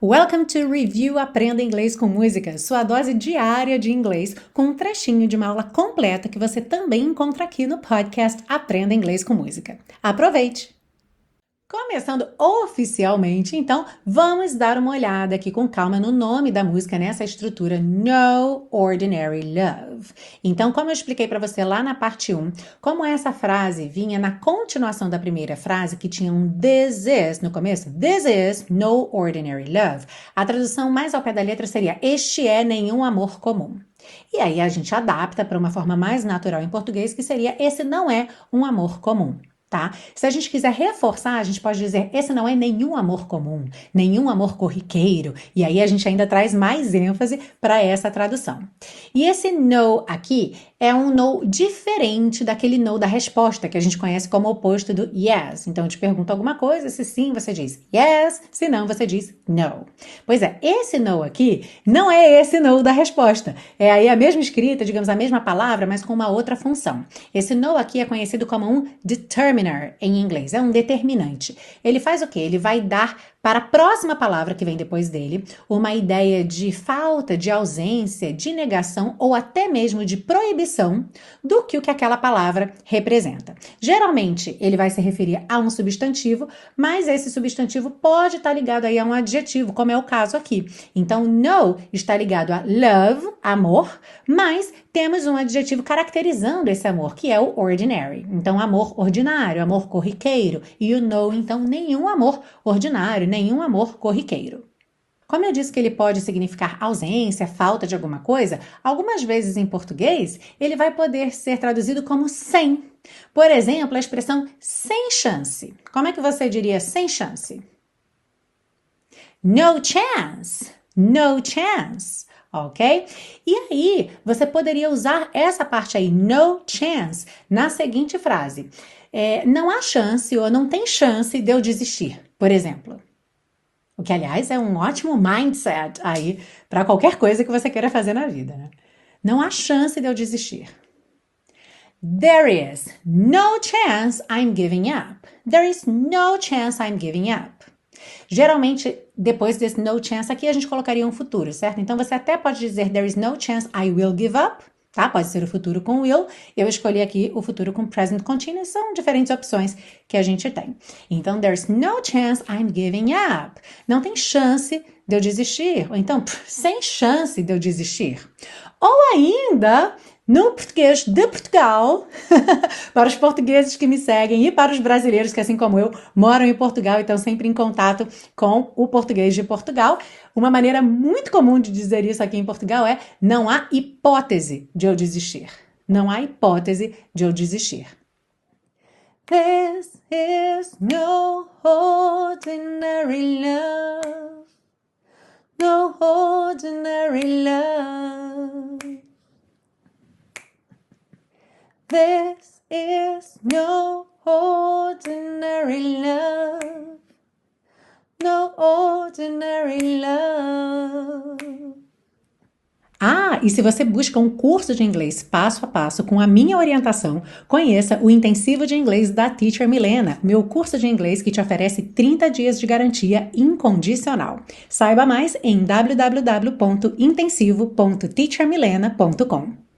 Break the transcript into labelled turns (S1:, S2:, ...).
S1: Welcome to Review Aprenda Inglês com Música, sua dose diária de inglês, com um trechinho de uma aula completa que você também encontra aqui no podcast Aprenda Inglês com Música. Aproveite! Começando oficialmente, então, vamos dar uma olhada aqui com calma no nome da música nessa estrutura No Ordinary Love. Então, como eu expliquei para você lá na parte 1, como essa frase vinha na continuação da primeira frase, que tinha um this is no começo, this is no ordinary love, a tradução mais ao pé da letra seria este é nenhum amor comum. E aí a gente adapta para uma forma mais natural em português, que seria esse não é um amor comum. Tá? Se a gente quiser reforçar, a gente pode dizer esse não é nenhum amor comum, nenhum amor corriqueiro, e aí a gente ainda traz mais ênfase para essa tradução. E esse no aqui é um no diferente daquele no da resposta, que a gente conhece como oposto do yes. Então eu te pergunto alguma coisa, se sim você diz yes, se não você diz no. Pois é, esse no aqui não é esse no da resposta, é aí a mesma escrita, digamos a mesma palavra, mas com uma outra função. Esse no aqui é conhecido como um determiner em inglês, é um determinante. Ele faz o quê? Ele vai dar para a próxima palavra que vem depois dele uma ideia de falta, de ausência, de negação ou até mesmo de proibição do que aquela palavra representa. Geralmente, ele vai se referir a um substantivo, mas esse substantivo pode estar ligado aí a um adjetivo, como é o caso aqui. Então, no está ligado a love, amor, mas temos um adjetivo caracterizando esse amor, que é o ordinary. Então, amor ordinário, amor corriqueiro. E o no, então, nenhum amor ordinário, nenhum amor corriqueiro. Como eu disse que ele pode significar ausência, falta de alguma coisa, algumas vezes em português ele vai poder ser traduzido como sem. Por exemplo, a expressão sem chance. Como é que você diria sem chance? No chance. No chance. Ok? E aí, você poderia usar essa parte aí, no chance, na seguinte frase. Não há chance ou não tem chance de eu desistir, por exemplo. O que, aliás, é um ótimo mindset aí para qualquer coisa que você queira fazer na vida, né? Não há chance de eu desistir. There is no chance I'm giving up. There is no chance I'm giving up. Geralmente, depois desse no chance aqui, a gente colocaria um futuro, certo? Então, você até pode dizer there is no chance I will give up, tá? Pode ser o futuro com will. Eu escolhi aqui o futuro com present continuous. São diferentes opções que a gente tem. Então, there's no chance I'm giving up. Não tem chance de eu desistir. Ou então, sem chance de eu desistir. Ou ainda, no português de Portugal, para os portugueses que me seguem e para os brasileiros que, assim como eu, moram em Portugal e estão sempre em contato com o português de Portugal, uma maneira muito comum de dizer isso aqui em Portugal é não há hipótese de eu desistir. Não há hipótese de eu desistir. This is no ordinary love. No ordinary love. This is no ordinary love. No ordinary love. E se você busca um curso de inglês passo a passo com a minha orientação, conheça o Intensivo de Inglês da Teacher Milena, meu curso de inglês que te oferece 30 dias de garantia incondicional. Saiba mais em www.intensivo.teachermilena.com.